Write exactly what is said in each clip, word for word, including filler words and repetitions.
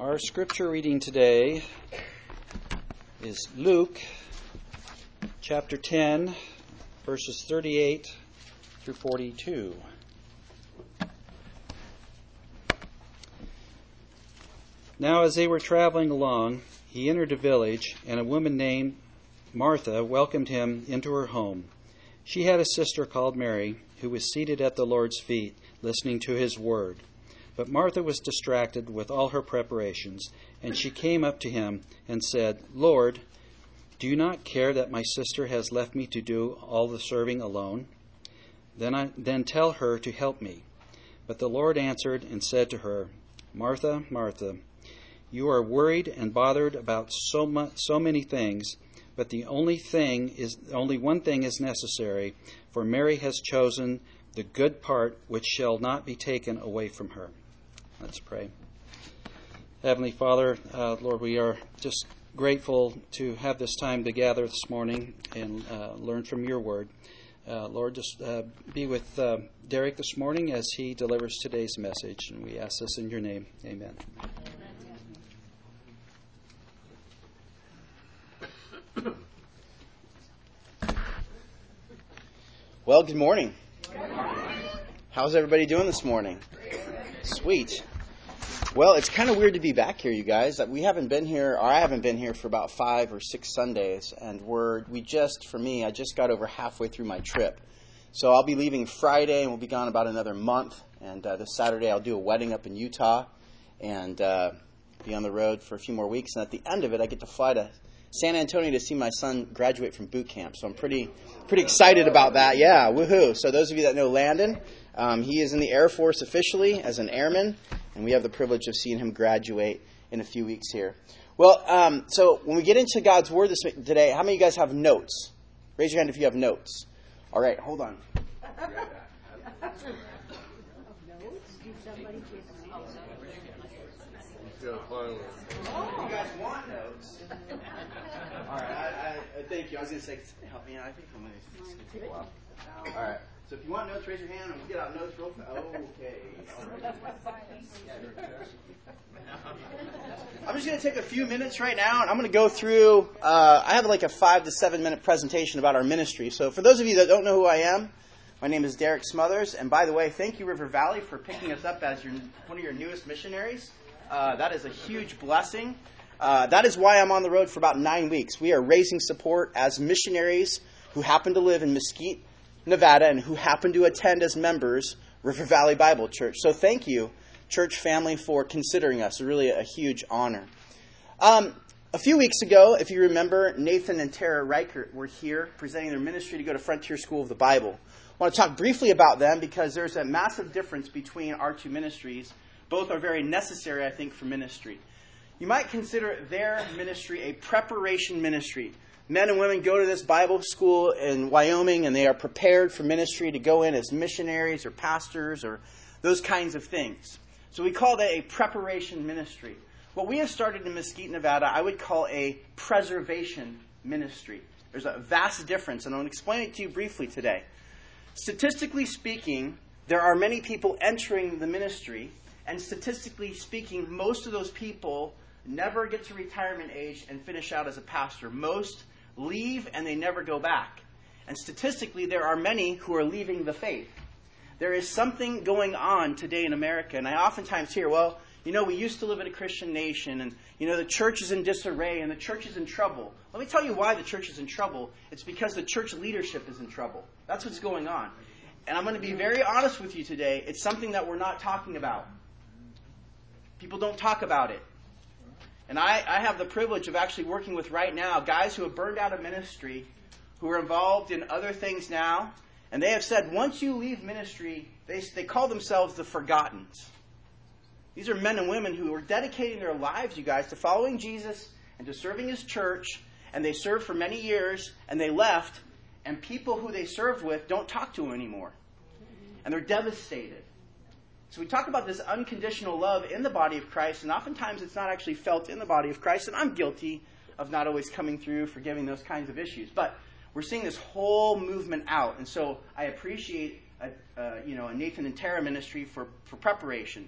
Our scripture reading today is Luke chapter ten, verses thirty-eight through forty-two. Now as they were traveling along, he entered a village, and a woman named Martha welcomed him into her home. She had a sister called Mary, who was seated at the Lord's feet, listening to his word. But Martha was distracted with all her preparations, and she came up to him and said, "Lord, do you not care that my sister has left me to do all the serving alone? Then, I, then tell her to help me." But the Lord answered and said to her, "Martha, Martha, you are worried and bothered about so much, so many things, but the only thing is only one thing is necessary, for Mary has chosen the good part, which shall not be taken away from her." Let's pray. Heavenly Father, uh, Lord, we are just grateful to have this time to gather this morning and uh, learn from your word. Uh, Lord, just uh, be with uh, Derek this morning as he delivers today's message, and we ask this in your name. Amen. Well, good morning. Good morning. How's everybody doing this morning? Sweet. Well, it's kind of weird to be back here, you guys. We haven't been here, or I haven't been here for about five or six Sundays, and we're we just, for me, I just got over halfway through my trip. So I'll be leaving Friday, and we'll be gone about another month. And uh, this Saturday, I'll do a wedding up in Utah, and uh, be on the road for a few more weeks. And at the end of it, I get to fly to San Antonio to see my son graduate from boot camp. So I'm pretty pretty excited about that. Yeah, woohoo. So those of you that know Landon, um, he is in the Air Force officially as an airman, and we have the privilege of seeing him graduate in a few weeks here. Well, um, so when we get into God's Word this today, how many of you guys have notes? Raise your hand if you have notes. All right, hold on. You guys want notes? All right, I, I, thank you. I was going to say, help me out. I think I'm going to take a while. All right, so if you want notes, raise your hand, and we'll get out notes real fast. Okay. All right. I'm just going to take a few minutes right now, and I'm going to go through, uh, I have like a five to seven minute presentation about our ministry. So for those of you that don't know who I am, my name is Derek Smothers, and by the way, thank you, River Valley, for picking us up as your, one of your newest missionaries. Uh, that is a huge blessing. Uh, that is why I'm on the road for about nine weeks. We are raising support as missionaries who happen to live in Mesquite, Nevada, and who happen to attend as members River Valley Bible Church. So thank you, church family, for considering us. It's really a huge honor. Um, a few weeks ago, if you remember, Nathan and Tara Reichert were here presenting their ministry to go to Frontier School of the Bible. I want to talk briefly about them because there's a massive difference between our two ministries. Both are very necessary, I think, for ministry. You might consider their ministry a preparation ministry. Men and women go to this Bible school in Wyoming, and they are prepared for ministry to go in as missionaries or pastors or those kinds of things. So we call that a preparation ministry. What we have started in Mesquite, Nevada, I would call a preservation ministry. There's a vast difference, and I'll explain it to you briefly today. Statistically speaking, there are many people entering the ministry, and statistically speaking, most of those people never get to retirement age and finish out as a pastor. Most leave and they never go back. And statistically, there are many who are leaving the faith. There is something going on today in America, and I oftentimes hear, well, you know, we used to live in a Christian nation, and, you know, the church is in disarray, and the church is in trouble. Let me tell you why the church is in trouble. It's because the church leadership is in trouble. That's what's going on. And I'm going to be very honest with you today. It's something that we're not talking about. People don't talk about it. And I, I have the privilege of actually working with right now guys who have burned out of ministry, who are involved in other things now. And they have said, once you leave ministry, they, they call themselves the Forgottens. These are men and women who are dedicating their lives, you guys, to following Jesus and to serving His church. And they served for many years, and they left. And people who they served with don't talk to them anymore. And they're devastated. So we talk about this unconditional love in the body of Christ, and oftentimes it's not actually felt in the body of Christ, and I'm guilty of not always coming through, forgiving those kinds of issues. But we're seeing this whole movement out, and so I appreciate a, uh, you know, a Nathan and Tara ministry for, for preparation.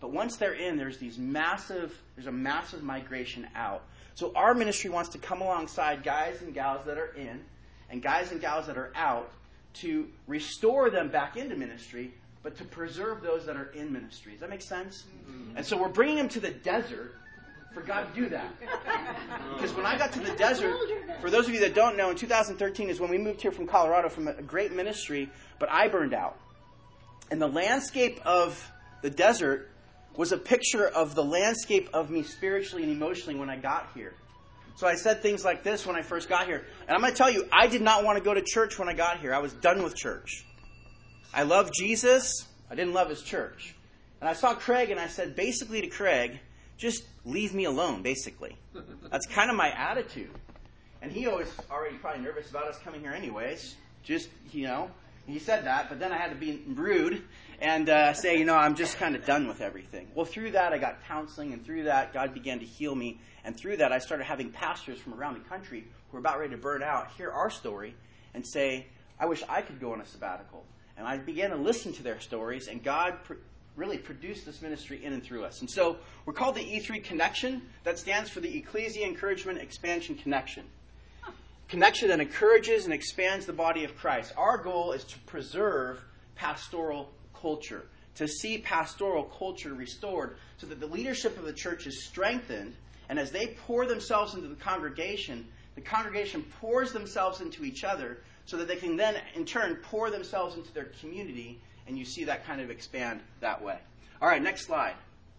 But once they're in, there's these massive, there's a massive migration out. So our ministry wants to come alongside guys and gals that are in and guys and gals that are out to restore them back into ministry, but to preserve those that are in ministry. Does that make sense? Mm-hmm. And so we're bringing them to the desert for God to do that. Because when I got to the desert, for those of you that don't know, in two thousand thirteen is when we moved here from Colorado from a great ministry, but I burned out. And the landscape of the desert was a picture of the landscape of me spiritually and emotionally when I got here. So I said things like this when I first got here. And I'm going to tell you, I did not want to go to church when I got here. I was done with church. I love Jesus. I didn't love his church. And I saw Craig and I said basically to Craig, just leave me alone, basically. That's kind of my attitude. And he always already probably nervous about us coming here anyways. Just, you know, he said that, but then I had to be rude and uh, say, you know, I'm just kind of done with everything. Well, through that, I got counseling, and through that, God began to heal me. And through that, I started having pastors from around the country who were about ready to burn out hear our story and say, I wish I could go on a sabbatical. And I began to listen to their stories, and God pr- really produced this ministry in and through us. And so we're called the E three Connection. That stands for the Ecclesia Encouragement Expansion Connection. Connection that encourages and expands the body of Christ. Our goal is to preserve pastoral culture, to see pastoral culture restored so that the leadership of the church is strengthened, and as they pour themselves into the congregation, the congregation pours themselves into each other so that they can then, in turn, pour themselves into their community, and you see that kind of expand that way. All right, next slide.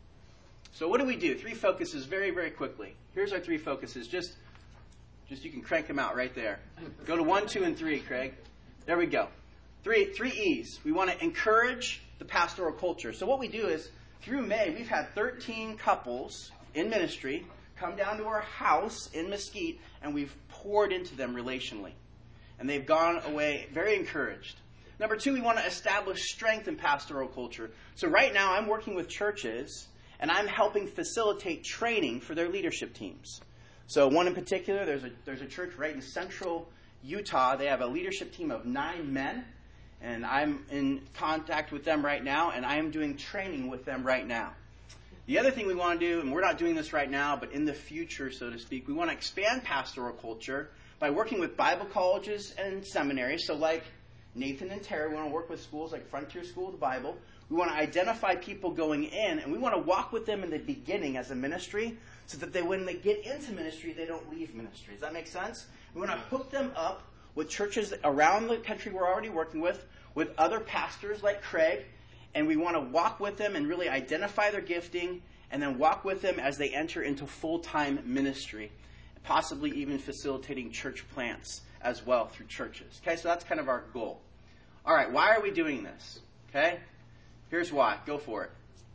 So what do we do? Three focuses very, very quickly. Here's our three focuses. Just Just you can crank them out right there. Go to one, two, and three, Craig. There we go. Three, three E's. We want to encourage the pastoral culture. So what we do is, through May, we've had thirteen couples in ministry come down to our house in Mesquite, and we've poured into them relationally. And they've gone away very encouraged. Number two, we want to establish strength in pastoral culture. So right now, I'm working with churches, and I'm helping facilitate training for their leadership teams. So one in particular, there's a there's a church right in central Utah. They have a leadership team of nine men, and I'm in contact with them right now, and I am doing training with them right now. The other thing we want to do, and we're not doing this right now, but in the future, so to speak, we want to expand pastoral culture by working with Bible colleges and seminaries. So like Nathan and Terry, we want to work with schools like Frontier School of the Bible. We want to identify people going in, and we want to walk with them in the beginning as a ministry so that they, when they get into ministry, they don't leave ministry. Does that make sense? We want to hook them up with churches around the country we're already working with, with other pastors like Craig, and we want to walk with them and really identify their gifting and then walk with them as they enter into full-time ministry, possibly even facilitating church plants as well through churches. Okay, so that's kind of our goal. All right, why are we doing this? Okay, here's why. Go for it.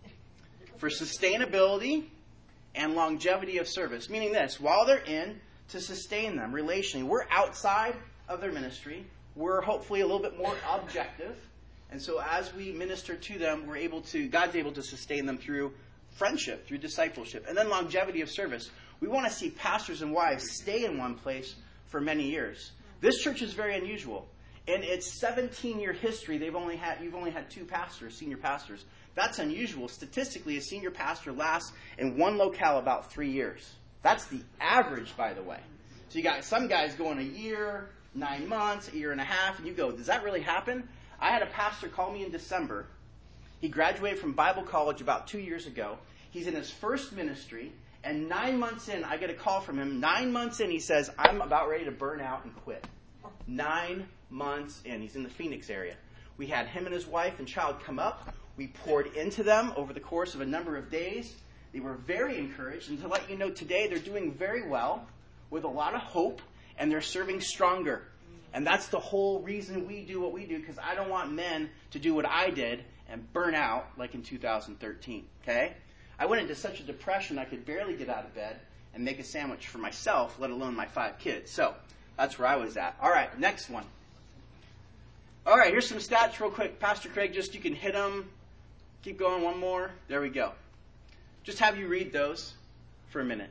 For sustainability and longevity of service, meaning this, while they're in, to sustain them relationally. We're outside of their ministry. We're hopefully a little bit more objective. And so as we minister to them, we're able to, God's able to sustain them through friendship, through discipleship. And then longevity of service. We want to see pastors and wives stay in one place for many years. This church is very unusual. In its seventeen-year history, they've only had you've only had two pastors, senior pastors. That's unusual. Statistically, a senior pastor lasts in one locale about three years. That's the average, by the way. So you got some guys going a year, nine months, a year and a half, and you go, does that really happen? I had a pastor call me in December. He graduated from Bible college about two years ago. He's in his first ministry, and nine months in, I get a call from him. Nine months in, he says, I'm about ready to burn out and quit. Nine months in. He's in the Phoenix area. We had him and his wife and child come up. We poured into them over the course of a number of days. They were very encouraged. And to let you know, today they're doing very well with a lot of hope, and they're serving stronger. And that's the whole reason we do what we do, because I don't want men to do what I did and burn out like in two thousand thirteen. Okay? I went into such a depression I could barely get out of bed and make a sandwich for myself, let alone my five kids. So that's where I was at. All right, next one. All right, here's some stats real quick. Pastor Craig, just you can hit them. Keep going, one more. There we go. Just have you read those for a minute.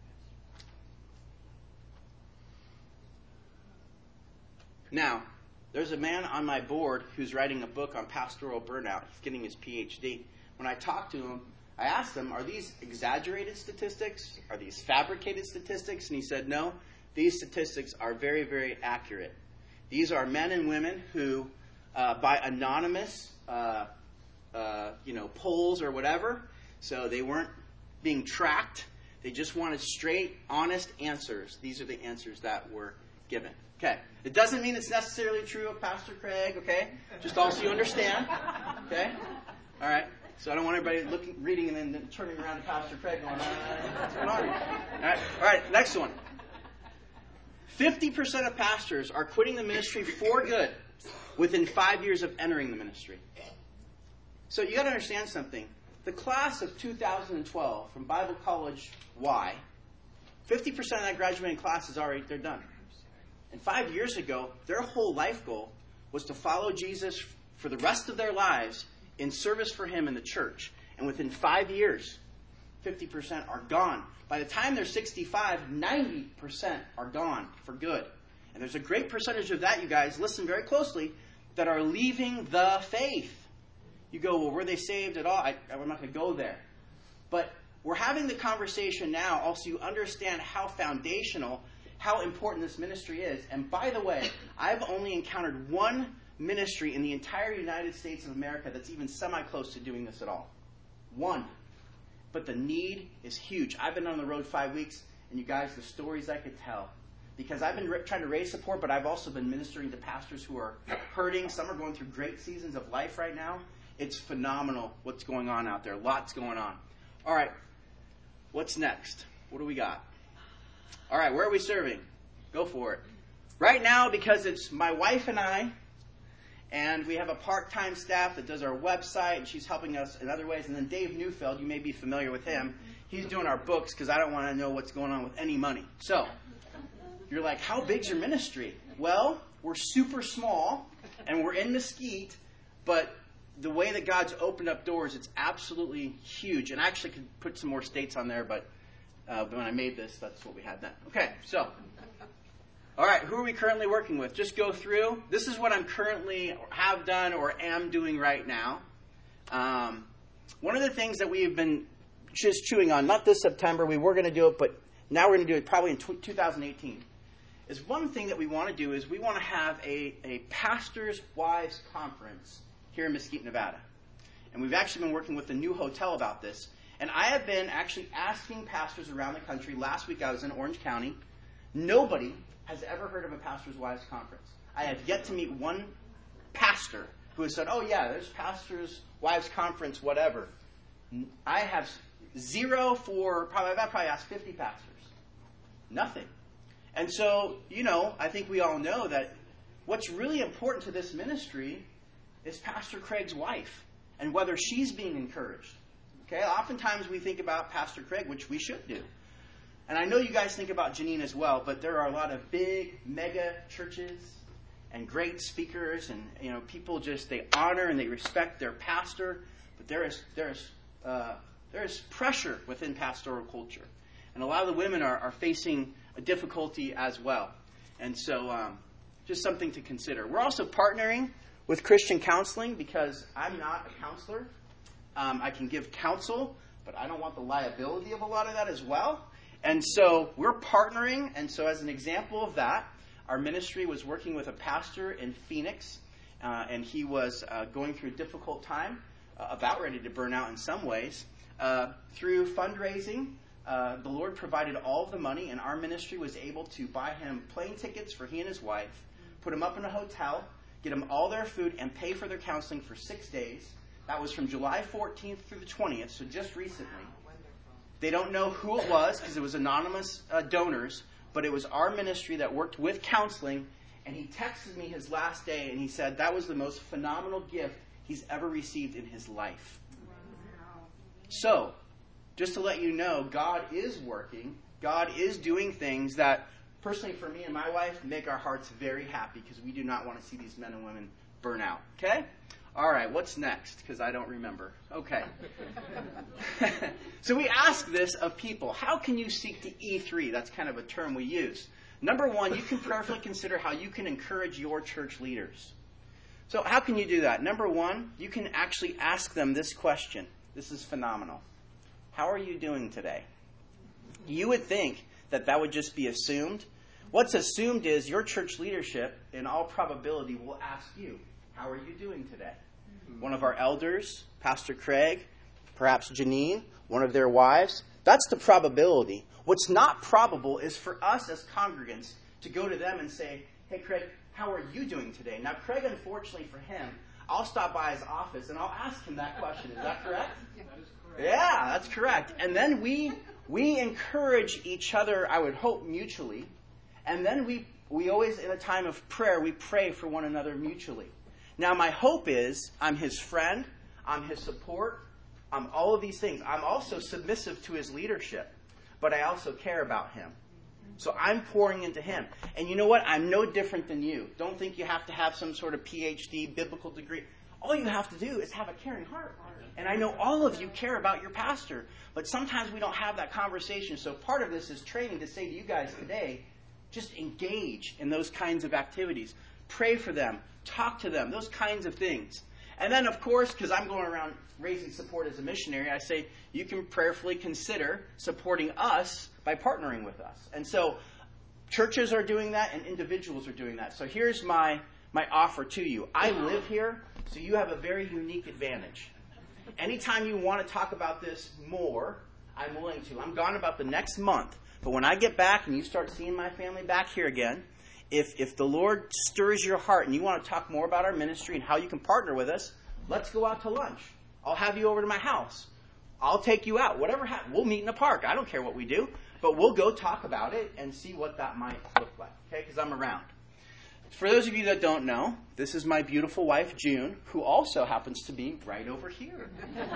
Now, There's a man on my board who's writing a book on pastoral burnout. He's getting his P H D. When I talked to him, I asked him, are these exaggerated statistics? Are these fabricated statistics? And he said, no, these statistics are very, very accurate. These are men and women who, uh, by anonymous, uh, uh, you know, polls or whatever, so they weren't being tracked. They just wanted straight, honest answers. These are the answers that were given. Okay. It doesn't mean it's necessarily true of Pastor Craig, okay? Just also you understand. Okay? All right. So I don't want everybody looking, reading, and then turning around to Pastor Craig going, uh, what's going on? All right. All right. Next one. fifty percent of pastors are quitting the ministry for good within five years of entering the ministry. So you got to understand something. The class of two thousand twelve from Bible College Y, fifty percent of that graduating class is already, they're done. And five years ago, their whole life goal was to follow Jesus for the rest of their lives in service for him in the church. And within five years, fifty percent are gone. By the time they're sixty-five, ninety percent are gone for good. And there's a great percentage of that, you guys, listen very closely, that are leaving the faith. You go, well, were they saved at all? I, I'm not going to go there. But we're having the conversation now, also you understand how foundational, how important this ministry is. And by the way, I've only encountered one ministry in the entire United States of America that's even semi-close to doing this at all. One. But the need is huge. I've been on the road five weeks, and you guys, the stories I could tell. Because I've been re- trying to raise support, but I've also been ministering to pastors who are hurting. Some are going through great seasons of life right now. It's phenomenal what's going on out there. Lots going on. All right. What's next? What do we got? All right. Where are we serving? Go for it. Right now, because it's my wife and I, and we have a part-time staff that does our website, and she's helping us in other ways. And then Dave Neufeld, you may be familiar with him. He's doing our books because I don't want to know what's going on with any money. So, you're like, how big's your ministry? Well, we're super small, and we're in Mesquite, but the way that God's opened up doors, it's absolutely huge. And I actually could put some more states on there, but uh, when I made this, that's what we had then. Okay, so, all right, who are we currently working with? Just go through. This is what I'm currently, have done, or am doing right now. Um, one of the things that we've been just chewing on, not this September, we were going to do it, but now we're going to do it probably in two thousand eighteen, is one thing that we want to do is we want to have a, a pastors' wives conference here in Mesquite, Nevada. And we've actually been working with the new hotel about this. And I have been actually asking pastors around the country. Last week I was in Orange County. Nobody has ever heard of a pastors' wives conference. I have yet to meet one pastor who has said, oh yeah, there's pastors' wives conference, whatever. I have zero for, probably, I've probably asked fifty pastors. Nothing. And so, you know, I think we all know that what's really important to this ministry is Pastor Craig's wife and whether she's being encouraged. Okay, oftentimes we think about Pastor Craig, which we should do. And I know you guys think about Janine as well, but there are a lot of big, mega churches and great speakers, and you know, people just, they honor and they respect their pastor, but there is there is uh, there is pressure within pastoral culture. And a lot of the women are, are facing a difficulty as well. And so um, just something to consider. We're also partnering with Christian Counseling because I'm not a counselor. Um, I can give counsel, but I don't want the liability of a lot of that as well. And so we're partnering. And so as an example of that, our ministry was working with a pastor in Phoenix, uh, and he was uh, going through a difficult time, uh, about ready to burn out in some ways. Uh, through fundraising, uh, the Lord provided all of the money, and our ministry was able to buy him plane tickets for he and his wife, put him up in a hotel, get them all their food, and pay for their counseling for six days. That was from July fourteenth through the twentieth, so just recently. They don't know who it was because it was anonymous uh, donors, but it was our ministry that worked with counseling, and he texted me his last day, and he said that was the most phenomenal gift he's ever received in his life. Wow. So, just to let you know, God is working. God is doing things that, personally for me and my wife, make our hearts very happy because we do not want to see these men and women burn out. Okay? All right, what's next? Because I don't remember. Okay. So we ask this of people. How can you seek to E three? That's kind of a term we use. Number one, you can prayerfully consider how you can encourage your church leaders. So how can you do that? Number one, you can actually ask them this question. This is phenomenal. How are you doing today? You would think that that would just be assumed. What's assumed is your church leadership, in all probability, will ask you, how are you doing today? One of our elders, Pastor Craig, perhaps Janine, one of their wives. That's the probability. What's not probable is for us as congregants to go to them and say, hey, Craig, how are you doing today? Now, Craig, unfortunately for him, I'll stop by his office and I'll ask him that question. Is that correct? That is correct. Yeah, that's correct. And then we we encourage each other, I would hope, mutually. And then we, we always, in a time of prayer, we pray for one another mutually. Now, my hope is I'm his friend, I'm his support, I'm all of these things. I'm also submissive to his leadership, but I also care about him. So I'm pouring into him. And you know what? I'm no different than you. Don't think you have to have some sort of P H D, biblical degree. All you have to do is have a caring heart. And I know all of you care about your pastor, but sometimes we don't have that conversation. So part of this is training to say to you guys today, just engage in those kinds of activities. Pray for them. Talk to them. Those kinds of things. And then, of course, because I'm going around raising support as a missionary, I say you can prayerfully consider supporting us by partnering with us. And so churches are doing that and individuals are doing that. So here's my, my offer to you. I live here, so you have a very unique advantage. Anytime you want to talk about this more, I'm willing to. I'm gone about the next month. But when I get back and you start seeing my family back here again, if if the Lord stirs your heart and you want to talk more about our ministry and how you can partner with us, let's go out to lunch. I'll have you over to my house. I'll take you out. Whatever happens, we'll meet in the park. I don't care what we do. But we'll go talk about it and see what that might look like. Okay? Because I'm around. For those of you that don't know, this is my beautiful wife, June, who also happens to be right over here.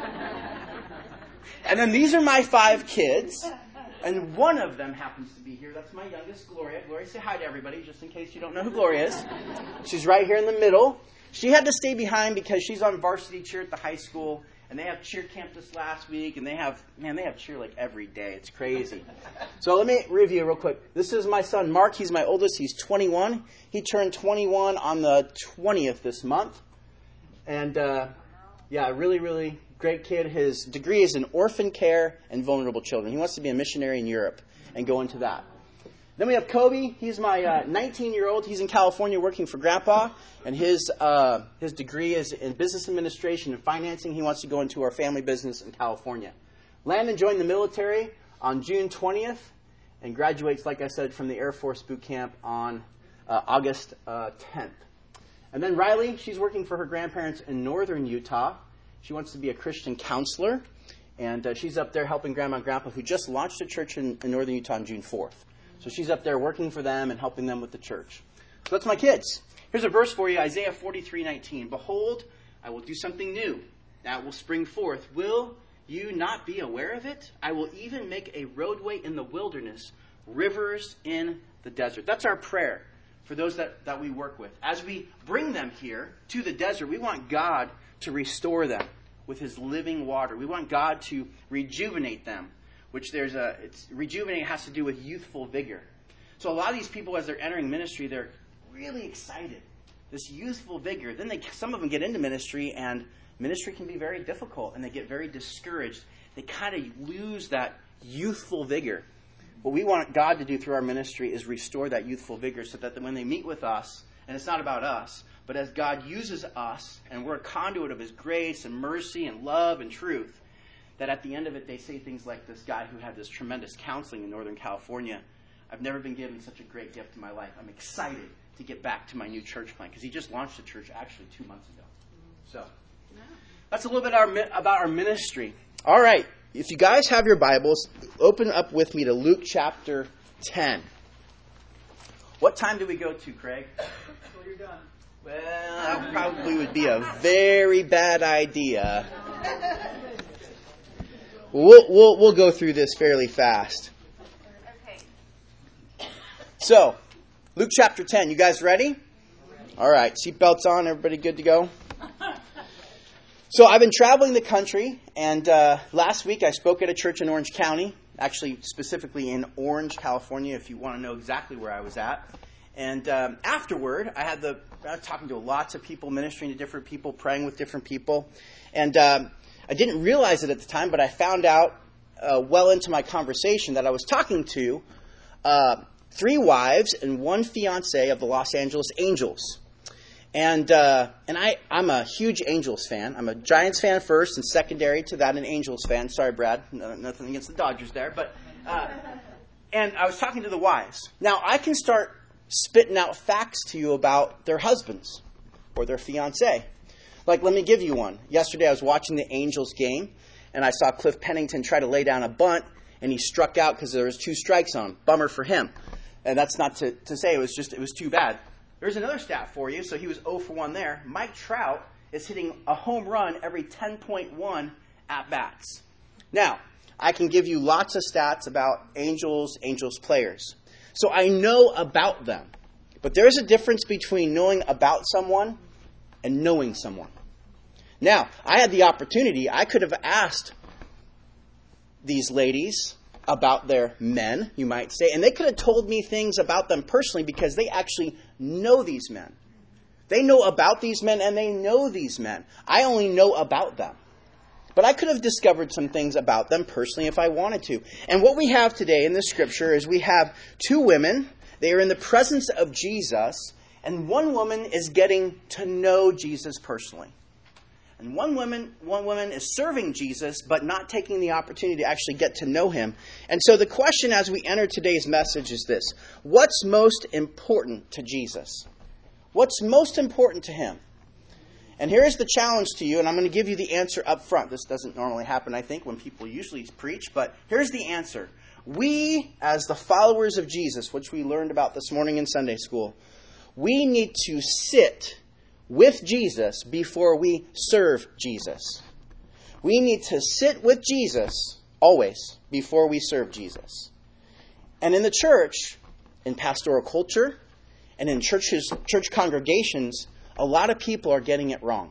And then these are my five kids. And one of them happens to be here. That's my youngest, Gloria. Gloria, say hi to everybody, just in case you don't know who Gloria is. She's right here in the middle. She had to stay behind because she's on varsity cheer at the high school. And they have cheer camp this last week. And they have, man, they have cheer like every day. It's crazy. So let me review real quick. This is my son, Mark. He's my oldest. He's twenty-one. He turned twenty-one on the twentieth this month. And, uh, yeah, really, really great kid. His degree is in orphan care and vulnerable children. He wants to be a missionary in Europe and go into that. Then we have Kobe. He's my uh, nineteen-year-old. He's in California working for Grandpa, and his uh, his degree is in business administration and financing. He wants to go into our family business in California. Landon joined the military on June twentieth and graduates, like I said, from the Air Force boot camp on uh, August uh, tenth. And then Riley, she's working for her grandparents in northern Utah. She wants to be a Christian counselor, and uh, she's up there helping Grandma and Grandpa, who just launched a church in, in northern Utah on June fourth. So she's up there working for them and helping them with the church. So that's my kids. Here's a verse for you, Isaiah forty-three nineteen. Behold, I will do something new. That will spring forth. Will you not be aware of it? I will even make a roadway in the wilderness, rivers in the desert. That's our prayer for those that, that we work with. As we bring them here to the desert, we want God to restore them with his living water. We want God to rejuvenate them, which there's a, it's, rejuvenate has to do with youthful vigor. So a lot of these people, as they're entering ministry, they're really excited. This youthful vigor. Then they, some of them get into ministry, and ministry can be very difficult, and they get very discouraged. They kind of lose that youthful vigor. What we want God to do through our ministry is restore that youthful vigor so that when they meet with us, and it's not about us, but as God uses us, and we're a conduit of his grace and mercy and love and truth, that at the end of it, they say things like this guy who had this tremendous counseling in Northern California. I've never been given such a great gift in my life. I'm excited to get back to my new church plant, because he just launched a church actually two months ago. So that's a little bit our, about our ministry. All right. If you guys have your Bibles, open up with me to Luke chapter ten. What time do we go to, Craig? Until you're done. Well, that probably would be a very bad idea. We'll, we'll, we'll go through this fairly fast. Okay. So, Luke chapter ten. You guys ready? All right. Seatbelts on. Everybody good to go? So I've been traveling the country, and uh, last week I spoke at a church in Orange County, actually specifically in Orange, California, if you want to know exactly where I was at. And um, afterward, I had the I was talking to lots of people, ministering to different people, praying with different people. And um, I didn't realize it at the time, but I found out uh, well into my conversation that I was talking to uh, three wives and one fiancé of the Los Angeles Angels. And uh, and I, I'm a huge Angels fan. I'm a Giants fan first, and secondary to that, an Angels fan. Sorry, Brad. No, nothing against the Dodgers there. But uh, and I was talking to the wives. Now, I can start spitting out facts to you about their husbands or their fiancé. Like, let me give you one. Yesterday, I was watching the Angels game, and I saw Cliff Pennington try to lay down a bunt, and he struck out because there was two strikes on him. Bummer for him. And that's not to, to say it was just it was too bad. There's another stat for you. So he was oh for one there. Mike Trout is hitting a home run every ten point one at-bats. Now, I can give you lots of stats about Angels, Angels players. So I know about them. But there's a difference between knowing about someone and knowing someone. Now, I had the opportunity. I could have asked these ladies about their men, you might say, and they could have told me things about them personally because they actually know these men. They know about these men and they know these men. I only know about them. But I could have discovered some things about them personally if I wanted to. And what we have today in the scripture is we have two women. They are in the presence of Jesus, and one woman is getting to know Jesus personally. And one woman, one woman is serving Jesus, but not taking the opportunity to actually get to know him. And so the question as we enter today's message is this: what's most important to Jesus? What's most important to him? And here's the challenge to you, and I'm going to give you the answer up front. This doesn't normally happen, I think, when people usually preach, but here's the answer. We, as the followers of Jesus, which we learned about this morning in Sunday school, we need to sit with Jesus before we serve Jesus. We need to sit with Jesus always before we serve Jesus. And in the church, in pastoral culture, and in churches, church congregations, a lot of people are getting it wrong.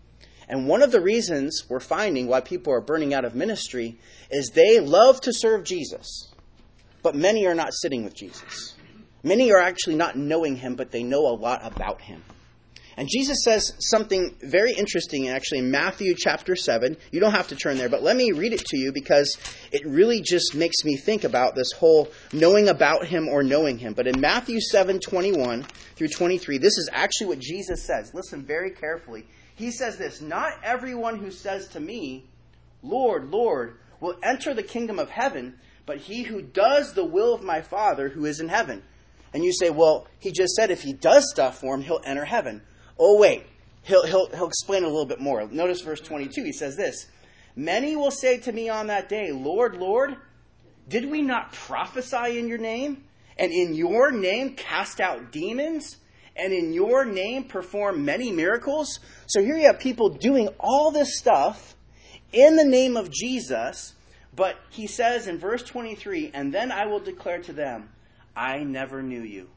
And one of the reasons we're finding why people are burning out of ministry is they love to serve Jesus, but many are not sitting with Jesus. Many are actually not knowing him, but they know a lot about him. And Jesus says something very interesting, actually, in Matthew chapter seven. You don't have to turn there, but let me read it to you because it really just makes me think about this whole knowing about him or knowing him. But in Matthew seven, twenty-one through twenty-three, this is actually what Jesus says. Listen very carefully. He says this: "Not everyone who says to me, 'Lord, Lord,' will enter the kingdom of heaven, but he who does the will of my Father who is in heaven." And you say, well, he just said if he does stuff for him, he'll enter heaven. Oh, wait. He'll, he'll, he'll explain it a little bit more. Notice verse twenty-two. He says this: "Many will say to me on that day, 'Lord, Lord, did we not prophesy in your name? And in your name cast out demons? And in your name perform many miracles?'" So here you have people doing all this stuff in the name of Jesus. But he says in verse twenty-three, "And then I will declare to them, I never knew you.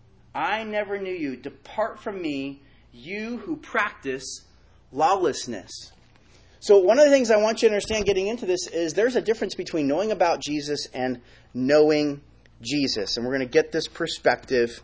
I never knew you. Depart from me, you who practice lawlessness." So one of the things I want you to understand getting into this is there's a difference between knowing about Jesus and knowing Jesus. And we're going to get this perspective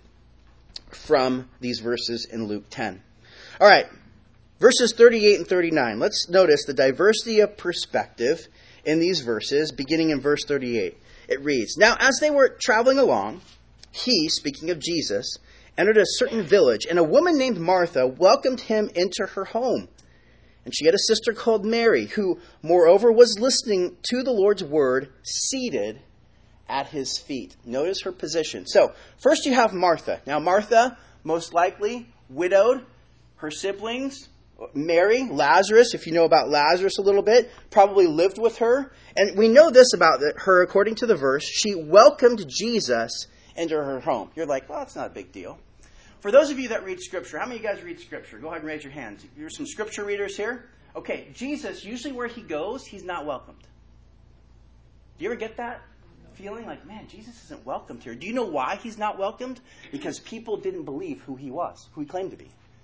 from these verses in Luke ten. All right, verses thirty-eight and thirty-nine. Let's notice the diversity of perspective in these verses, beginning in verse thirty-eight. It reads, "Now as they were traveling along, he," speaking of Jesus, "entered a certain village, and a woman named Martha welcomed him into her home. And she had a sister called Mary, who, moreover, was listening to the Lord's word, seated at his feet." Notice her position. So, first you have Martha. Now, Martha, most likely, widowed. Her siblings, Mary, Lazarus, if you know about Lazarus a little bit, probably lived with her. And we know this about her, according to the verse. She welcomed Jesus into her home. You're like, well, that's not a big deal. For those of you that read Scripture, how many of you guys read Scripture? Go ahead and raise your hands. There's some Scripture readers here. Okay, Jesus, usually where he goes, he's not welcomed. Do you ever get that feeling like, man, Jesus isn't welcomed here? Do you know why he's not welcomed? Because people didn't believe who he was, who he claimed to be.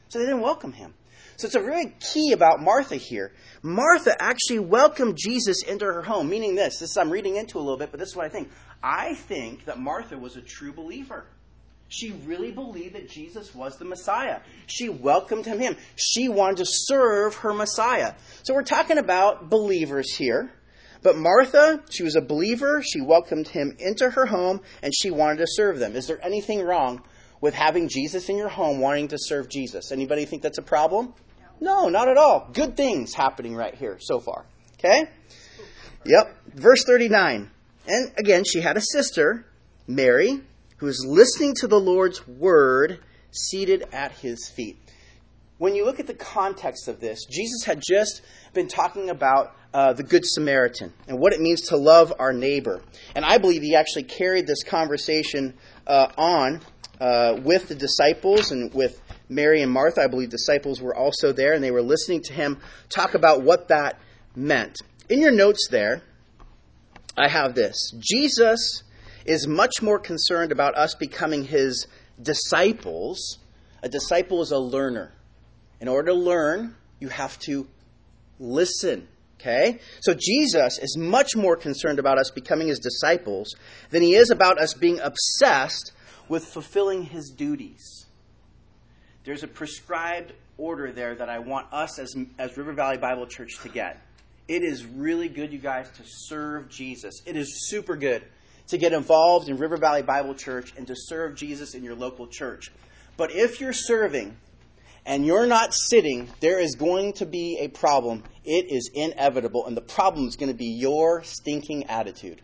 So they didn't welcome him. So it's a very key about Martha here. Martha actually welcomed Jesus into her home, meaning this. This I'm reading into a little bit, but this is what I think. I think that Martha was a true believer. She really believed that Jesus was the Messiah. She welcomed him in. She wanted to serve her Messiah. So we're talking about believers here. But Martha, she was a believer. She welcomed him into her home, and she wanted to serve them. Is there anything wrong with having Jesus in your home, wanting to serve Jesus? Anybody think that's a problem? No, not at all. Good things happening right here so far. Okay? Yep. Verse thirty-nine. And again, she had a sister, Mary, who was listening to the Lord's word, seated at his feet. When you look at the context of this, Jesus had just been talking about uh, the Good Samaritan and what it means to love our neighbor. And I believe he actually carried this conversation uh, on uh, with the disciples and with Mary and Martha. I believe disciples were also there, and they were listening to him talk about what that meant. In your notes there, I have this. Jesus is much more concerned about us becoming his disciples. A disciple is a learner. In order to learn, you have to listen. Okay? So Jesus is much more concerned about us becoming his disciples than he is about us being obsessed with fulfilling his duties. There's a prescribed order there that I want us as, as River Valley Bible Church to get. It is really good, you guys, to serve Jesus. It is super good to get involved in River Valley Bible Church and to serve Jesus in your local church. But if you're serving and you're not sitting, there is going to be a problem. It is inevitable, and the problem is going to be your stinking attitude.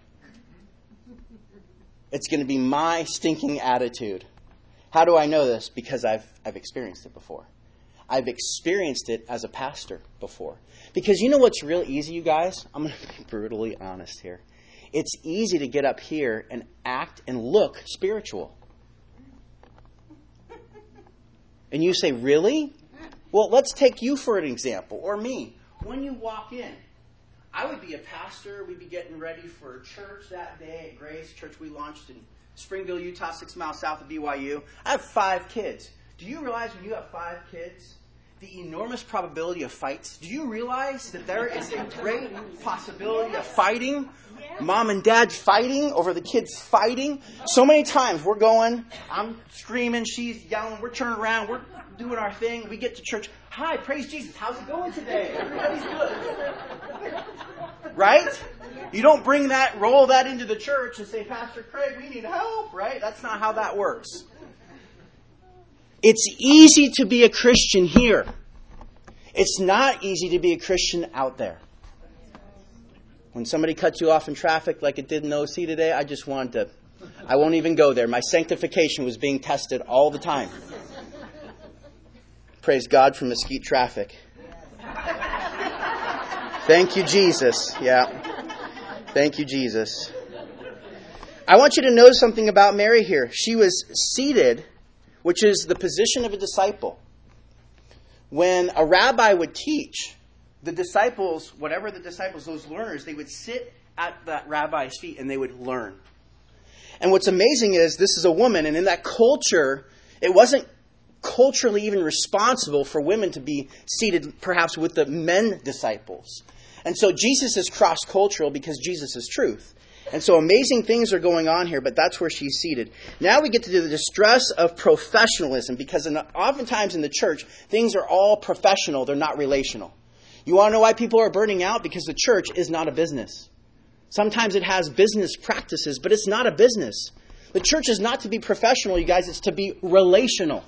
It's going to be my stinking attitude. How do I know this? Because I've I've experienced it before. I've experienced it as a pastor before. Because you know what's real easy, you guys? I'm going to be brutally honest here. It's easy to get up here and act and look spiritual. And you say, really? Well, let's take you for an example, or me. When you walk in, I would be a pastor. We'd be getting ready for church that day at Grace, church we launched in Springville, Utah, six miles south of B Y U. I have five kids. Do you realize when you have five kids, the enormous probability of fights? Do you realize that there is a great possibility of fighting? Mom and dad fighting over the kids fighting. So many times we're going, I'm screaming, she's yelling, we're turning around, we're doing our thing. We get to church. Hi, praise Jesus. How's it going today? Everybody's good. Right? You don't bring that, roll that into the church and say, Pastor Craig, we need help, right? That's not how that works. It's easy to be a Christian here. It's not easy to be a Christian out there. When somebody cuts you off in traffic like it did in O C today, I just wanted to, I won't even go there. My sanctification was being tested all the time. Praise God for mesquite traffic. Thank you, Jesus. Yeah. Thank you, Jesus. I want you to know something about Mary here. She was seated, which is the position of a disciple. When a rabbi would teach, the disciples, whatever the disciples, those learners, they would sit at that rabbi's feet and they would learn. And what's amazing is this is a woman, and in that culture, it wasn't culturally even responsible for women to be seated perhaps with the men disciples. And so Jesus is cross-cultural because Jesus is truth. And so amazing things are going on here, but that's where she's seated. Now we get to the distress of professionalism, because in, oftentimes in the church, things are all professional, they're not relational. You want to know why people are burning out? Because the church is not a business. Sometimes it has business practices, but it's not a business. The church is not to be professional, you guys. It's to be relational.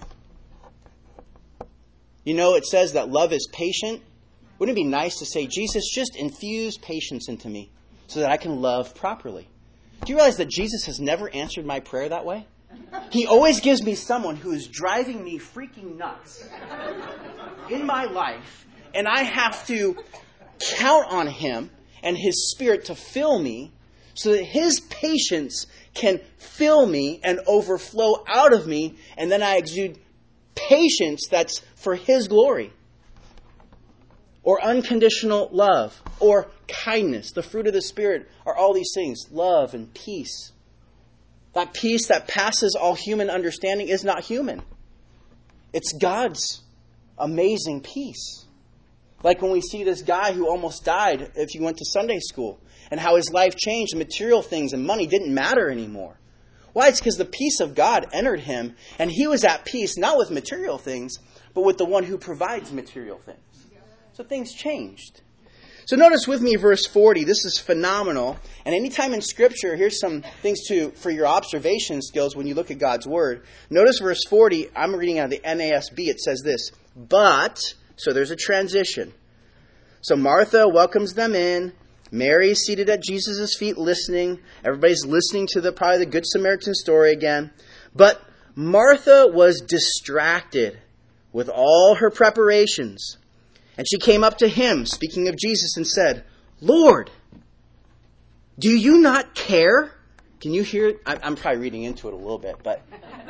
You know, it says that love is patient. Wouldn't it be nice to say, Jesus, just infuse patience into me so that I can love properly? Do you realize that Jesus has never answered my prayer that way? He always gives me someone who is driving me freaking nuts in my life, and I have to count on him and his Spirit to fill me so that his patience can fill me and overflow out of me, and then I exude patience that's for his glory. Or unconditional love, or kindness. The fruit of the Spirit are all these things. Love and peace. That peace that passes all human understanding is not human. It's God's amazing peace. Like when we see this guy who almost died if you went to Sunday school, and how his life changed, material things and money didn't matter anymore. Why? It's because the peace of God entered him, and he was at peace, not with material things, but with the one who provides material things. So things changed. So notice with me verse forty. This is phenomenal. And anytime in Scripture, here's some things to for your observation skills when you look at God's Word. Notice verse forty. I'm reading out of the N A S B. It says this. But, so there's a transition. So Martha welcomes them in. Mary is seated at Jesus' feet listening. Everybody's listening to the probably the Good Samaritan story again. But Martha was distracted with all her preparations. And she came up to him, speaking of Jesus, and said, Lord, do you not care? Can you hear it? I'm probably reading into it a little bit, but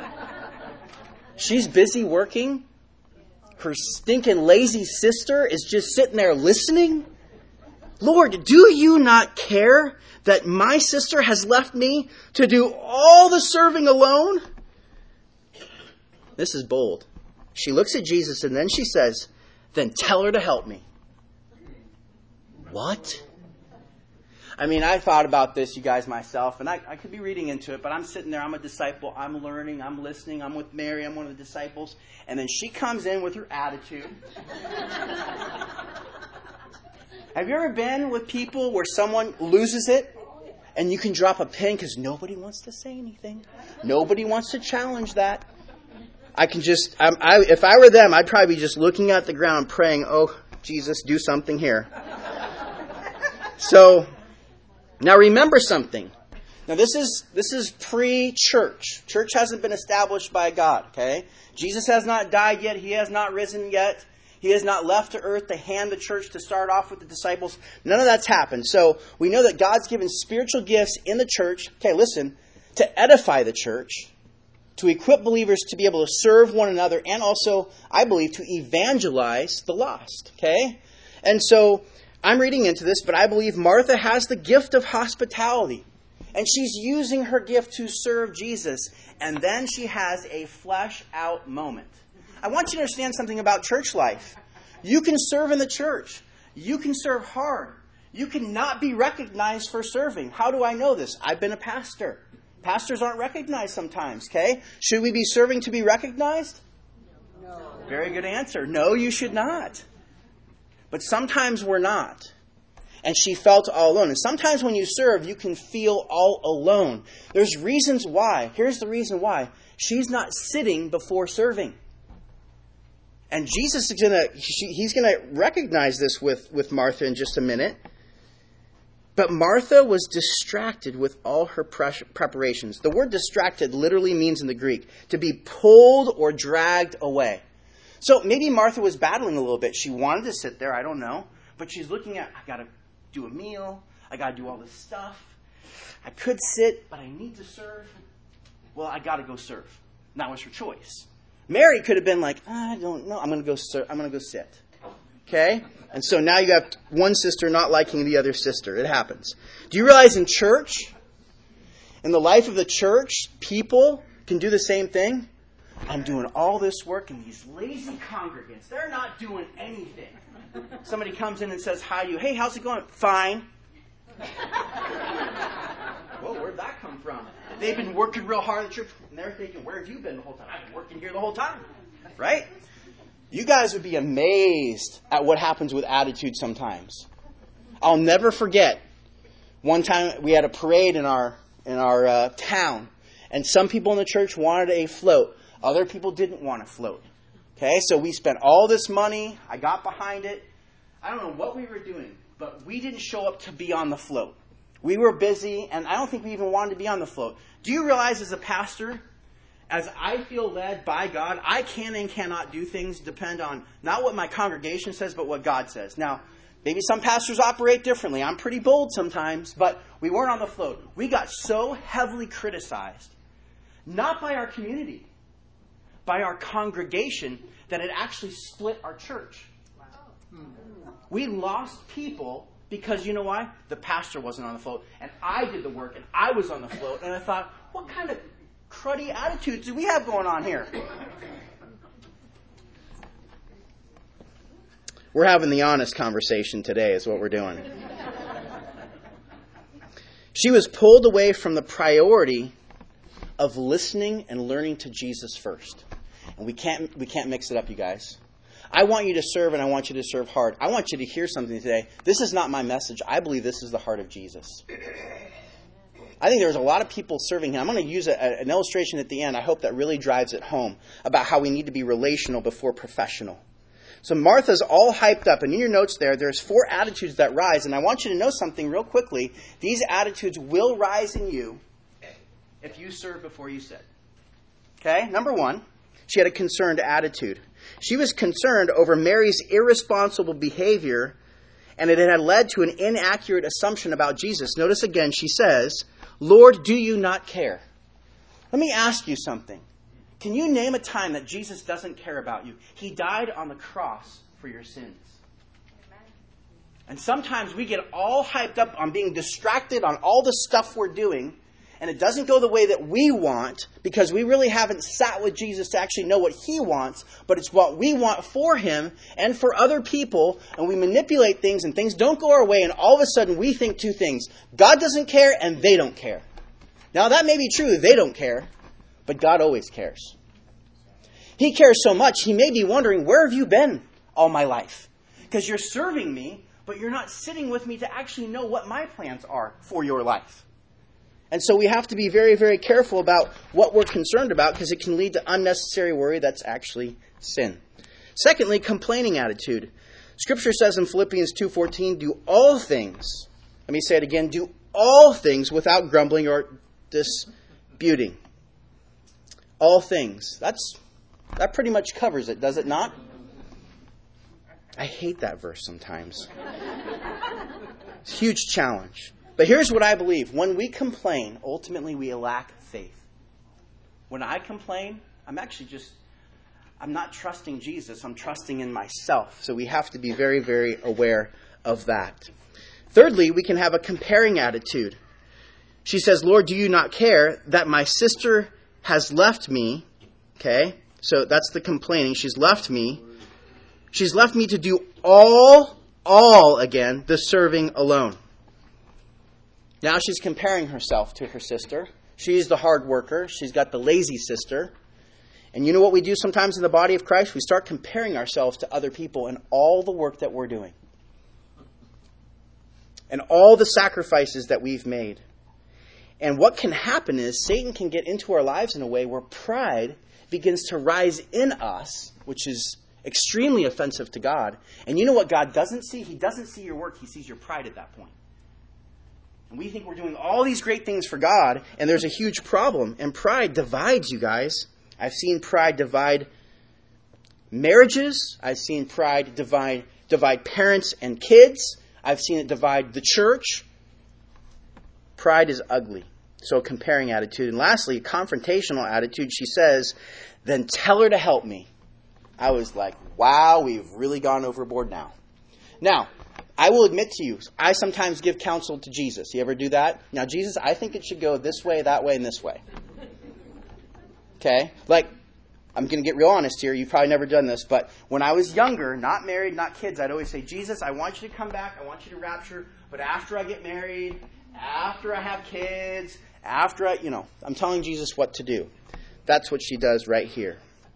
she's busy working. Her stinking lazy sister is just sitting there listening. Lord, do you not care that my sister has left me to do all the serving alone? This is bold. She looks at Jesus and then she says, then tell her to help me. What? I mean, I thought about this, you guys, myself, and I, I could be reading into it, but I'm sitting there, I'm a disciple, I'm learning, I'm listening, I'm with Mary, I'm one of the disciples, and then she comes in with her attitude. Have you ever been with people where someone loses it, and you can drop a pin because nobody wants to say anything? Nobody wants to challenge that. I can just, I'm, I, if I were them, I'd probably be just looking at the ground praying, oh, Jesus, do something here. So, now remember something. Now this is this is pre-church. Church hasn't been established by God, okay? Jesus has not died yet. He has not risen yet. He has not left to earth to hand the church to start off with the disciples. None of that's happened. So we know that God's given spiritual gifts in the church, okay, listen, to edify the church, to equip believers to be able to serve one another, and also, I believe, to evangelize the lost. Okay? And so, I'm reading into this, but I believe Martha has the gift of hospitality. And she's using her gift to serve Jesus. And then she has a flesh-out moment. I want you to understand something about church life. You can serve in the church. You can serve hard. You can not be recognized for serving. How do I know this? I've been a pastor. Pastors aren't recognized sometimes, okay? Should we be serving to be recognized? No. Very good answer. No, you should not. But sometimes we're not. And she felt all alone. And sometimes when you serve, you can feel all alone. There's reasons why. Here's the reason why. She's not sitting before serving. And Jesus is going to, he's going to recognize this with, with Martha in just a minute. But Martha was distracted with all her preparations. The word distracted literally means in the Greek to be pulled or dragged away. So maybe Martha was battling a little bit. She wanted to sit there, I don't know. But she's looking at, I got to do a meal. I got to do all this stuff. I could sit, but I need to serve. Well, I got to go serve. And that was her choice. Mary could have been like, I don't know. I'm going to go serve. I'm going to go sit. Okay? And so now you have one sister not liking the other sister. It happens. Do you realize in church, in the life of the church, people can do the same thing? I'm doing all this work, and these lazy congregants, they're not doing anything. Somebody comes in and says hi to you. Hey, how's it going? Fine. Whoa, where'd that come from? They've been working real hard at church, and they're thinking, where have you been the whole time? I've been working here the whole time. Right? You guys would be amazed at what happens with attitude sometimes. I'll never forget one time we had a parade in our in our uh, town, and some people in the church wanted a float. Other people didn't want a float. Okay, so we spent all this money. I got behind it. I don't know what we were doing, but we didn't show up to be on the float. We were busy, and I don't think we even wanted to be on the float. Do you realize as a pastor, as I feel led by God, I can and cannot do things depend on not what my congregation says, but what God says. Now, maybe some pastors operate differently. I'm pretty bold sometimes, but we weren't on the float. We got so heavily criticized, not by our community, by our congregation, that it actually split our church. Wow. We lost people because, you know why? The pastor wasn't on the float, and I did the work, and I was on the float, and I thought, what kind of cruddy attitudes do we have going on here? We're having the honest conversation today is what we're doing. She was pulled away from the priority of listening and learning to Jesus first. And we can't we can't mix it up, you guys. I want you to serve, and I want you to serve hard. I want you to hear something today. This is not my message. I believe this is the heart of Jesus. I think there's a lot of people serving him. I'm going to use a, a, an illustration at the end. I hope that really drives it home about how we need to be relational before professional. So Martha's all hyped up, and in your notes there, there's four attitudes that rise. And I want you to know something real quickly. These attitudes will rise in you if you serve before you sit. Okay? Number one, she had a concerned attitude. She was concerned over Mary's irresponsible behavior, and it had led to an inaccurate assumption about Jesus. Notice again, she says, Lord, do you not care? Let me ask you something. Can you name a time that Jesus doesn't care about you? He died on the cross for your sins. Amen. And sometimes we get all hyped up on being distracted on all the stuff we're doing, and it doesn't go the way that we want because we really haven't sat with Jesus to actually know what he wants, but it's what we want for him and for other people, and we manipulate things and things don't go our way, and all of a sudden we think two things. God doesn't care and they don't care. Now that may be true, they don't care, but God always cares. He cares so much, he may be wondering, where have you been all my life? Because you're serving me, but you're not sitting with me to actually know what my plans are for your life. And so we have to be very, very careful about what we're concerned about because it can lead to unnecessary worry that's actually sin. Secondly, complaining attitude. Scripture says in Philippians two fourteen, do all things, let me say it again, do all things without grumbling or disputing. All things. That's that pretty much covers it, does it not? I hate that verse sometimes. It's a huge challenge. But here's what I believe. When we complain, ultimately we lack faith. When I complain, I'm actually just, I'm not trusting Jesus. I'm trusting in myself. So we have to be very, very aware of that. Thirdly, we can have a comparing attitude. She says, Lord, do you not care that my sister has left me? Okay, so that's the complaining. She's left me. She's left me to do all, all again, the serving alone. Now she's comparing herself to her sister. She's the hard worker. She's got the lazy sister. And you know what we do sometimes in the body of Christ? We start comparing ourselves to other people and all the work that we're doing. And all the sacrifices that we've made. And what can happen is Satan can get into our lives in a way where pride begins to rise in us, which is extremely offensive to God. And you know what God doesn't see? He doesn't see your work. He sees your pride at that point. And we think we're doing all these great things for God, and there's a huge problem. And pride divides, you guys. I've seen pride divide marriages. I've seen pride divide, divide parents and kids. I've seen it divide the church. Pride is ugly. So a comparing attitude. And lastly, a confrontational attitude. She says, then tell her to help me. I was like, wow, we've really gone overboard now. Now, I will admit to you, I sometimes give counsel to Jesus. You ever do that? Now, Jesus, I think it should go this way, that way, and this way. Okay? Like, I'm going to get real honest here. You've probably never done this, but when I was younger, not married, not kids, I'd always say, Jesus, I want you to come back. I want you to rapture. But after I get married, after I have kids, after I, you know, I'm telling Jesus what to do. That's what she does right here.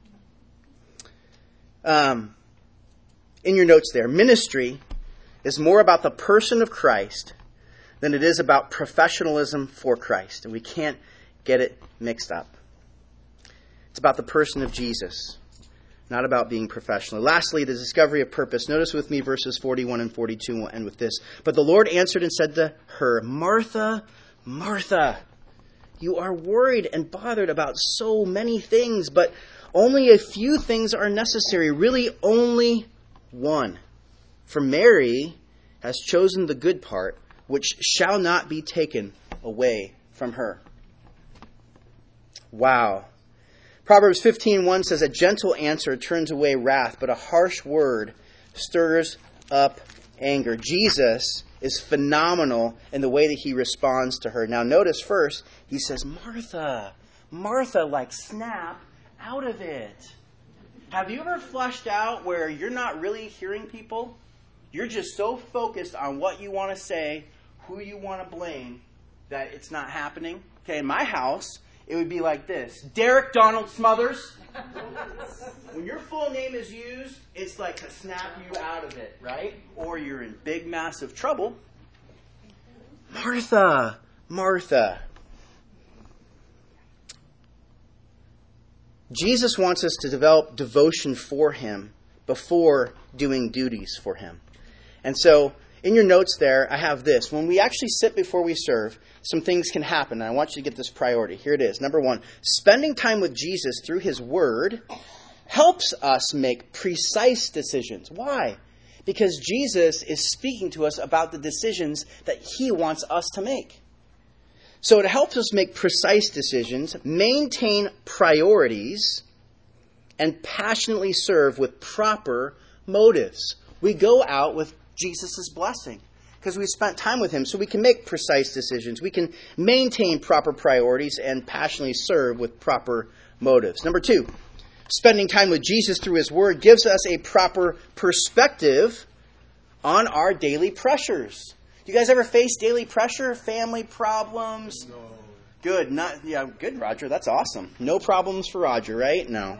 Um, in your notes there, ministry is more about the person of Christ than it is about professionalism for Christ. And we can't get it mixed up. It's about the person of Jesus, not about being professional. Lastly, the discovery of purpose. Notice with me verses forty-one and forty-two, and we'll end with this. But the Lord answered and said to her, Martha, Martha, you are worried and bothered about so many things, but only a few things are necessary. Really, only one. For Mary has chosen the good part, which shall not be taken away from her. Wow. Proverbs fifteen one says, a gentle answer turns away wrath, but a harsh word stirs up anger. Jesus is phenomenal in the way that he responds to her. Now notice first, he says, Martha, Martha, like snap out of it. Have you ever flushed out where you're not really hearing people? You're just so focused on what you want to say, who you want to blame, that it's not happening? Okay, in my house, it would be like this. Derek Donald Smothers. When your full name is used, it's like to snap you out of it, right? Or you're in big, massive trouble. Martha, Martha. Jesus wants us to develop devotion for him before doing duties for him. And so, in your notes there, I have this. When we actually sit before we serve, some things can happen. And I want you to get this priority. Here it is. Number one, spending time with Jesus through his word helps us make precise decisions. Why? Because Jesus is speaking to us about the decisions that he wants us to make. So it helps us make precise decisions, maintain priorities, and passionately serve with proper motives. We go out with Jesus' blessing because we spent time with him, so we can make precise decisions. We can maintain proper priorities and passionately serve with proper motives. Number two, spending time with Jesus through his word gives us a proper perspective on our daily pressures. You guys ever face daily pressure, family problems? No. Good. Not yeah, good, Roger. That's awesome. No problems for Roger, right? No.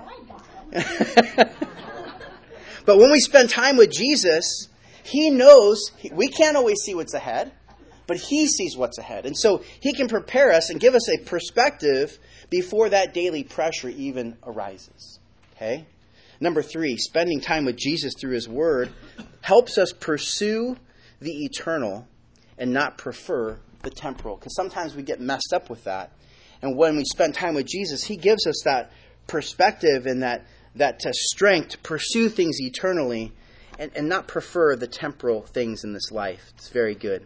But when we spend time with Jesus, he knows, we can't always see what's ahead, but he sees what's ahead. And so he can prepare us and give us a perspective before that daily pressure even arises. Okay? Number three, spending time with Jesus through his word helps us pursue the eternal and not prefer the temporal. Because sometimes we get messed up with that. And when we spend time with Jesus, he gives us that perspective and that, that uh, strength to pursue things eternally and, and not prefer the temporal things in this life. It's very good.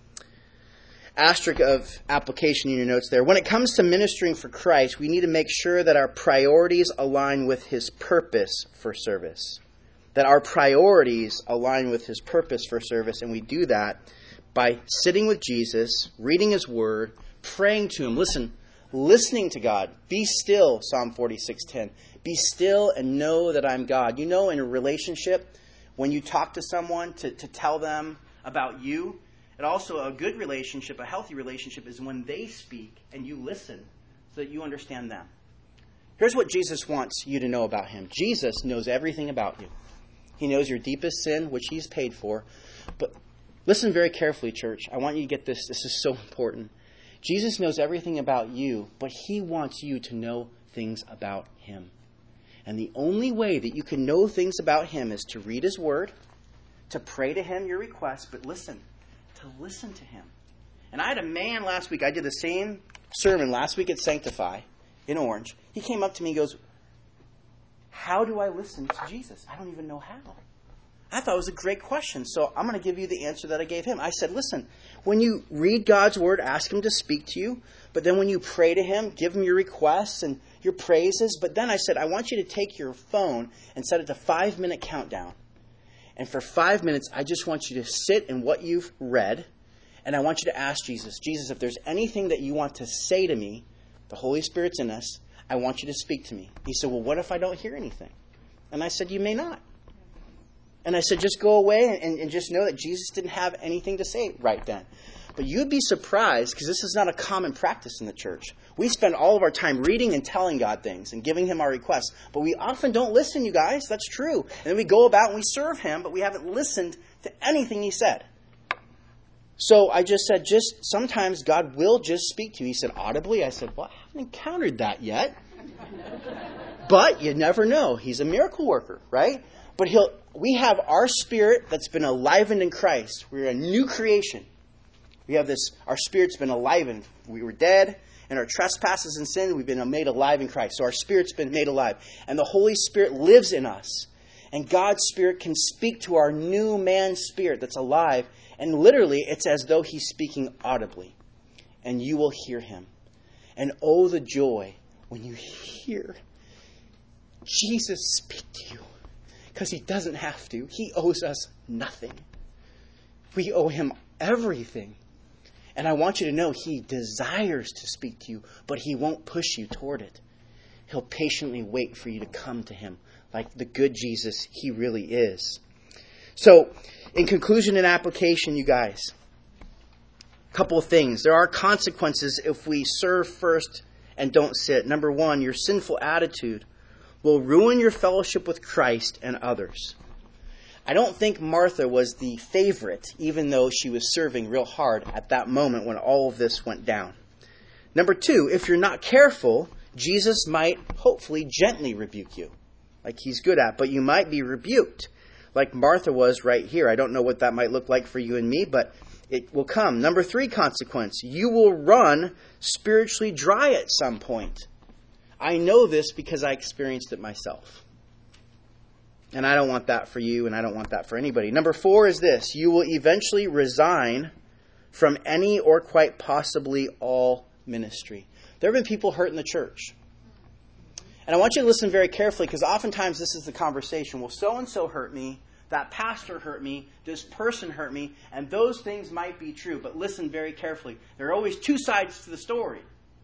Asterisk of application in your notes there. When it comes to ministering for Christ, we need to make sure that our priorities align with his purpose for service. That our priorities align with his purpose for service, and we do that by sitting with Jesus, reading his word, praying to him. Listen, listening to God. Be still, Psalm forty-six ten. Be still and know that I'm God. You know, in a relationship, when you talk to someone to, to tell them about you, and also a good relationship, a healthy relationship, is when they speak and you listen so that you understand them. Here's what Jesus wants you to know about him. Jesus knows everything about you. He knows your deepest sin, which he's paid for. But listen very carefully, church. I want you to get this. This is so important. Jesus knows everything about you, but he wants you to know things about him. And the only way that you can know things about him is to read his word, to pray to him your requests, but listen, to listen to him. And I had a man last week, I did the same sermon last week at Sanctify in Orange. He came up to me and goes, how do I listen to Jesus? I don't even know how. I thought it was a great question, so I'm going to give you the answer that I gave him. I said, listen, when you read God's word, ask him to speak to you, but then when you pray to him, give him your requests and your praises. But then I said, I want you to take your phone and set it to five-minute countdown. And for five minutes, I just want you to sit in what you've read, and I want you to ask Jesus, Jesus, if there's anything that you want to say to me, the Holy Spirit's in us, I want you to speak to me. He said, well, what if I don't hear anything? And I said, you may not. And I said, just go away and, and just know that Jesus didn't have anything to say right then. But you'd be surprised, because this is not a common practice in the church. We spend all of our time reading and telling God things and giving him our requests. But we often don't listen, you guys. That's true. And then we go about and we serve him, but we haven't listened to anything he said. So I just said, just sometimes God will just speak to you. He said, audibly. I said, well, I haven't encountered that yet. But you never know. He's a miracle worker, right? But he'll. We have our spirit that's been enlivened in Christ. We're a new creation. We have this, our spirit's been enlivened. We were dead in our trespasses and sin. We've been made alive in Christ. So our spirit's been made alive. And the Holy Spirit lives in us. And God's Spirit can speak to our new man spirit that's alive. And literally, it's as though he's speaking audibly. And you will hear him. And oh, the joy when you hear Jesus speak to you. Because he doesn't have to. He owes us nothing. We owe him everything. And I want you to know he desires to speak to you, but he won't push you toward it. He'll patiently wait for you to come to him like the good Jesus he really is. So, in conclusion and application, you guys, a couple of things. There are consequences if we serve first and don't sit. Number one, your sinful attitude will ruin your fellowship with Christ and others. I don't think Martha was the favorite, even though she was serving real hard at that moment when all of this went down. Number two, if you're not careful, Jesus might hopefully gently rebuke you, like he's good at, but you might be rebuked, like Martha was right here. I don't know what that might look like for you and me, but it will come. Number three consequence, you will run spiritually dry at some point. I know this because I experienced it myself. And I don't want that for you, and I don't want that for anybody. Number four is this, you will eventually resign from any or quite possibly all ministry. There have been people hurt in the church. And I want you to listen very carefully, because oftentimes this is the conversation. Well, so-and-so hurt me, that pastor hurt me, this person hurt me, and those things might be true. But listen very carefully. There are always two sides to the story.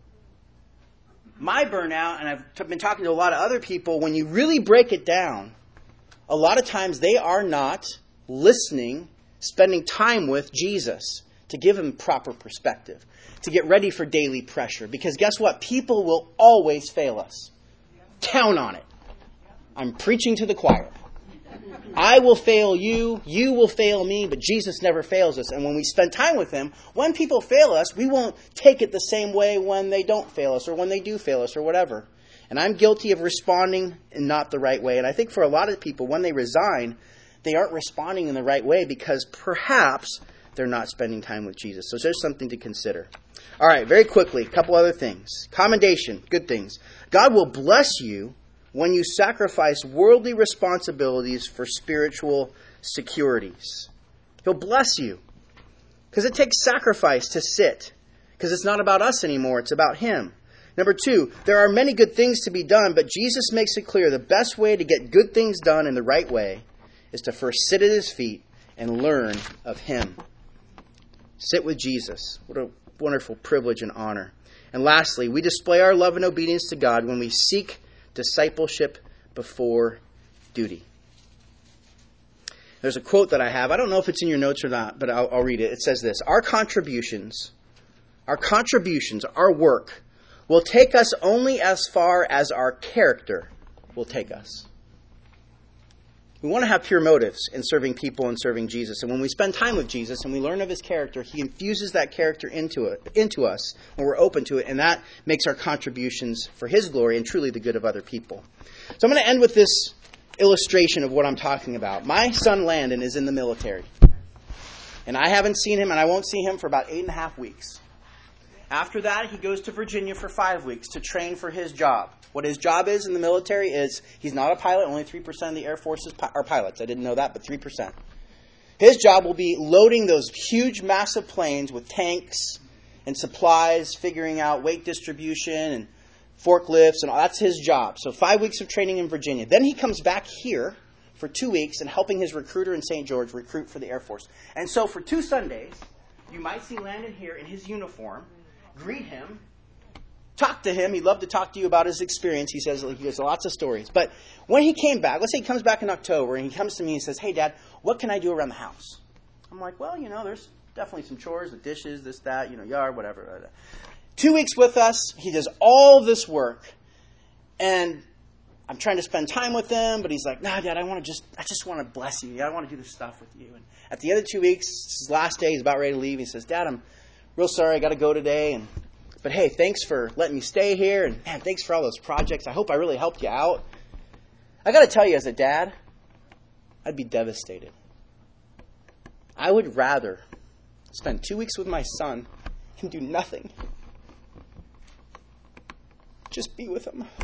My burnout, and I've been talking to a lot of other people, when you really break it down, a lot of times they are not listening, spending time with Jesus to give him proper perspective, to get ready for daily pressure. Because guess what? People will always fail us. Count on it. I'm preaching to the choir. I will fail you, you will fail me, but Jesus never fails us. And when we spend time with him, when people fail us, we won't take it the same way when they don't fail us or when they do fail us or whatever. And I'm guilty of responding in not the right way. And I think for a lot of people, when they resign, they aren't responding in the right way because perhaps they're not spending time with Jesus. So there's something to consider. All right, very quickly, a couple other things. Commendation, good things. God will bless you when you sacrifice worldly responsibilities for spiritual securities. He'll bless you. Because it takes sacrifice to sit. Because it's not about us anymore, it's about him. Number two, there are many good things to be done, but Jesus makes it clear the best way to get good things done in the right way is to first sit at his feet and learn of him. Sit with Jesus. What a wonderful privilege and honor. And lastly, we display our love and obedience to God when we seek discipleship before duty. There's a quote that I have. I don't know if it's in your notes or not, but I'll, I'll read it. It says this, our contributions, our contributions, our work will take us only as far as our character will take us. We want to have pure motives in serving people and serving Jesus. And when we spend time with Jesus and we learn of his character, he infuses that character into it, into us when we're open to it. And that makes our contributions for his glory and truly the good of other people. So I'm going to end with this illustration of what I'm talking about. My son Landon is in the military. And I haven't seen him, and I won't see him for about eight and a half weeks. After that, he goes to Virginia for five weeks to train for his job. What his job is in the military is he's not a pilot. Only three percent of the Air Force is pi- are pilots. I didn't know that, but three percent. His job will be loading those huge, massive planes with tanks and supplies, figuring out weight distribution and forklifts, and all. That's his job. So five weeks of training in Virginia. Then he comes back here for two weeks and helping his recruiter in Saint George recruit for the Air Force. And so for two Sundays, you might see Landon here in his uniform, greet him, talk to him. He'd love to talk to you about his experience. He says he has lots of stories. But when he came back, let's say he comes back in October, and he comes to me and says, hey, Dad, what can I do around the house? I'm like, well, you know, there's definitely some chores, the dishes, this, that, you know, yard, whatever. Two weeks with us, he does all this work, and I'm trying to spend time with him, but he's like, nah, Dad, I want to just, I just want to bless you. I want to do this stuff with you. And at the end of two weeks, it's his last day, he's about ready to leave. He says, Dad, I'm real sorry, I got to go today, and but hey, thanks for letting me stay here, and man, thanks for all those projects. I hope I really helped you out. I got to tell you, as a dad, I'd be devastated. I would rather spend two weeks with my son and do nothing. Just be with him.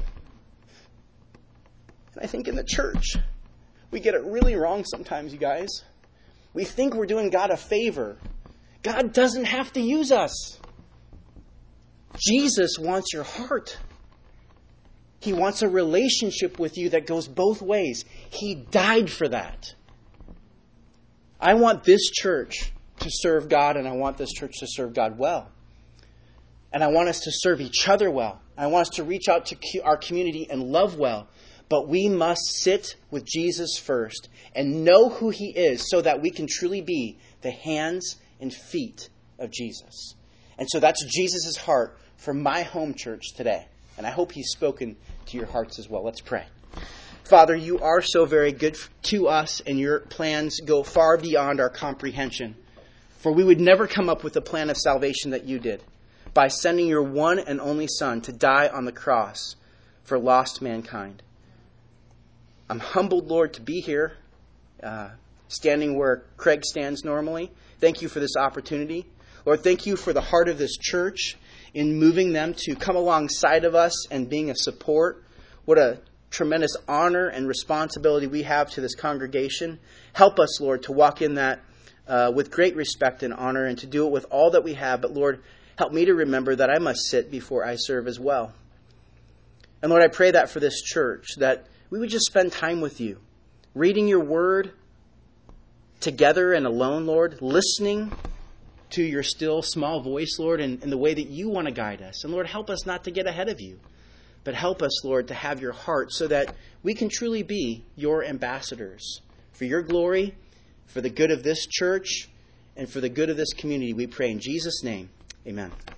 And I think in the church, we get it really wrong sometimes, you guys. We think we're doing God a favor. God doesn't have to use us. Jesus wants your heart. He wants a relationship with you that goes both ways. He died for that. I want this church to serve God, and I want this church to serve God well. And I want us to serve each other well. I want us to reach out to our community and love well. But we must sit with Jesus first and know who he is so that we can truly be the hands and feet of Jesus. And so that's Jesus' heart for my home church today. And I hope he's spoken to your hearts as well. Let's pray. Father, you are so very good to us, and your plans go far beyond our comprehension. For we would never come up with the plan of salvation that you did by sending your one and only Son to die on the cross for lost mankind. I'm humbled, Lord, to be here, uh, standing where Craig stands normally. Thank you for this opportunity. Lord, thank you for the heart of this church in moving them to come alongside of us and being a support. What a tremendous honor and responsibility we have to this congregation. Help us, Lord, to walk in that uh, with great respect and honor and to do it with all that we have. But, Lord, help me to remember that I must sit before I serve as well. And, Lord, I pray that for this church, that we would just spend time with you, reading your word together and alone, Lord, listening to your still small voice, Lord, in, in the way that you want to guide us. And, Lord, help us not to get ahead of you. But help us, Lord, to have your heart so that we can truly be your ambassadors for your glory, for the good of this church, and for the good of this community. We pray in Jesus' name. Amen.